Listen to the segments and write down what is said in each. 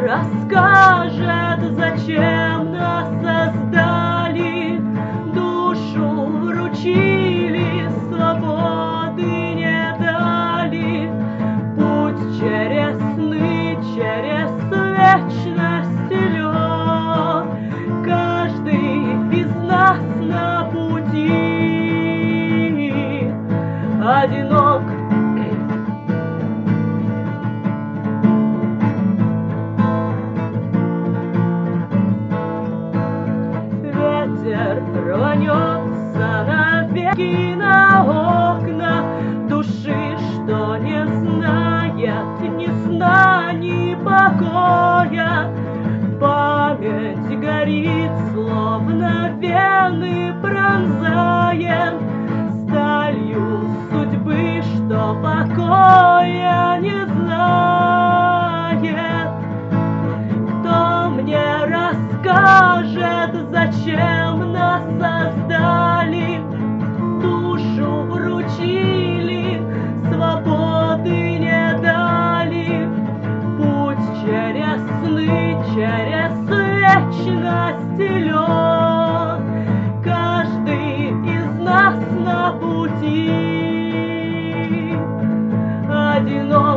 расскажет, зачем нас создали, душу вручили, свободы не дали. Путь через сны, через вечность лед, каждый из нас на пути одинок. Ветер рванется навеки на окна души, что не знает ни сна, ни покоя. Память горит, словно вены пронзает сталью судьбы, что покоя не знает. Кто мне расскажет, зачем нас создали, душу вручили, свободы не дали. Путь через сны, через вечность лед, каждый из нас на пути одинок.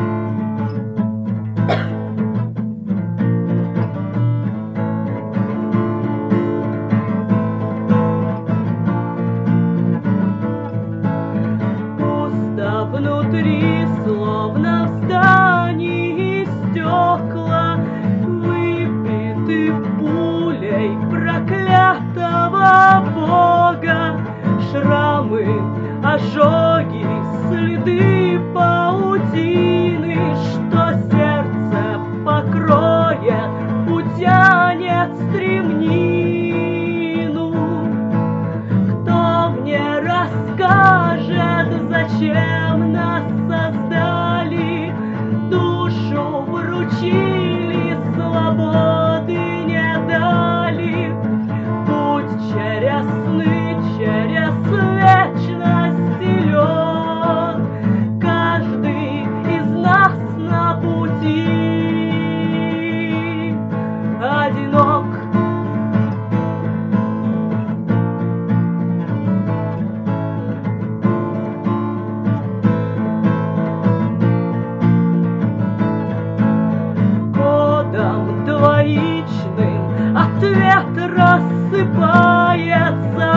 Внутри, словно в здании стекла, выбиты пулей проклятого Бога. Шрамы, ожоги, следы паутины, что сердце покроет, утянет стремнину. Кто мне расскажет, зачем нас создали, душу вручили, свободы не дали. Путь через сны, через вечность лед, каждый из нас на пути одинок. Двоичным ответ рассыпается